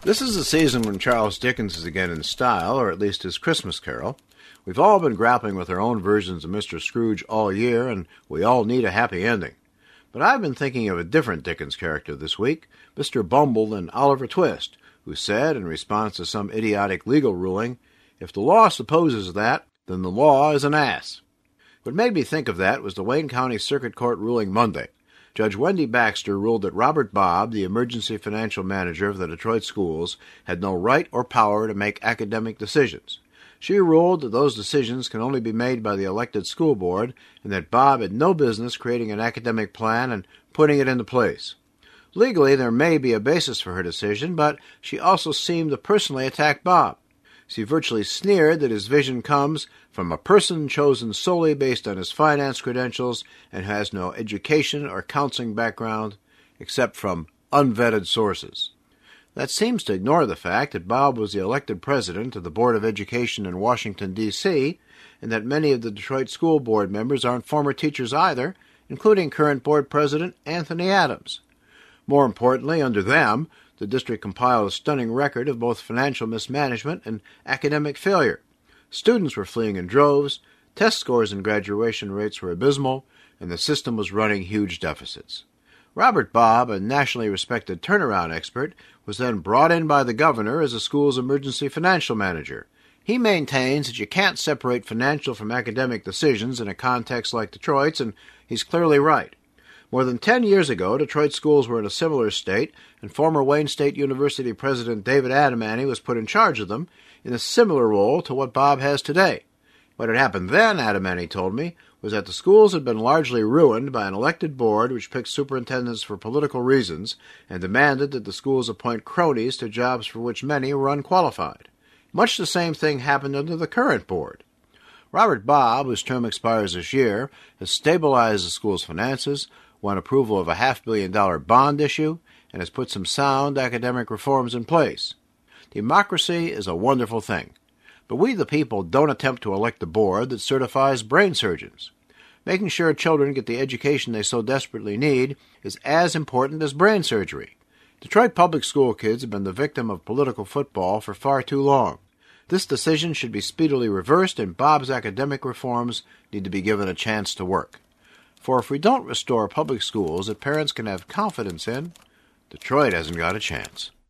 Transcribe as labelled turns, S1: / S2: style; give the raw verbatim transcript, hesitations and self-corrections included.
S1: This is the season when Charles Dickens is again in style, or at least his Christmas Carol. We've all been grappling with our own versions of Mister Scrooge all year, and we all need a happy ending. But I've been thinking of a different Dickens character this week, Mister Bumble in Oliver Twist, who said, in response to some idiotic legal ruling, "If the law supposes that, then the law is an ass." What made me think of that was the Wayne County Circuit Court ruling Monday. Judge Wendy Baxter ruled that Robert Bobb, the emergency financial manager of the Detroit schools, had no right or power to make academic decisions. She ruled that those decisions can only be made by the elected school board, and that Bobb had no business creating an academic plan and putting it into place. Legally, there may be a basis for her decision, but she also seemed to personally attack Bobb. She virtually sneered that his vision comes from a person chosen solely based on his finance credentials and who has no education or counseling background except from unvetted sources. That seems to ignore the fact that Bobb was the elected president of the Board of Education in Washington, D C, and that many of the Detroit school board members aren't former teachers either, including current board president Anthony Adams. More importantly, under them, the district compiled a stunning record of both financial mismanagement and academic failure. Students were fleeing in droves, test scores and graduation rates were abysmal, and the system was running huge deficits. Robert Bobb, a nationally respected turnaround expert, was then brought in by the governor as the school's emergency financial manager. He maintains that you can't separate financial from academic decisions in a context like Detroit's, and he's clearly right. More than ten years ago, Detroit schools were in a similar state, and former Wayne State University President David Adamany was put in charge of them in a similar role to what Bobb has today. What had happened then, Adamany told me, was that the schools had been largely ruined by an elected board which picked superintendents for political reasons and demanded that the schools appoint cronies to jobs for which many were unqualified. Much the same thing happened under the current board. Robert Bobb, whose term expires this year, has stabilized the school's finances, won approval of a half-billion dollar bond issue, and has put some sound academic reforms in place. Democracy is a wonderful thing, but we the people don't attempt to elect a board that certifies brain surgeons. Making sure children get the education they so desperately need is as important as brain surgery. Detroit public school kids have been the victim of political football for far too long. This decision should be speedily reversed, and Bobb's academic reforms need to be given a chance to work. For if we don't restore public schools that parents can have confidence in, Detroit hasn't got a chance.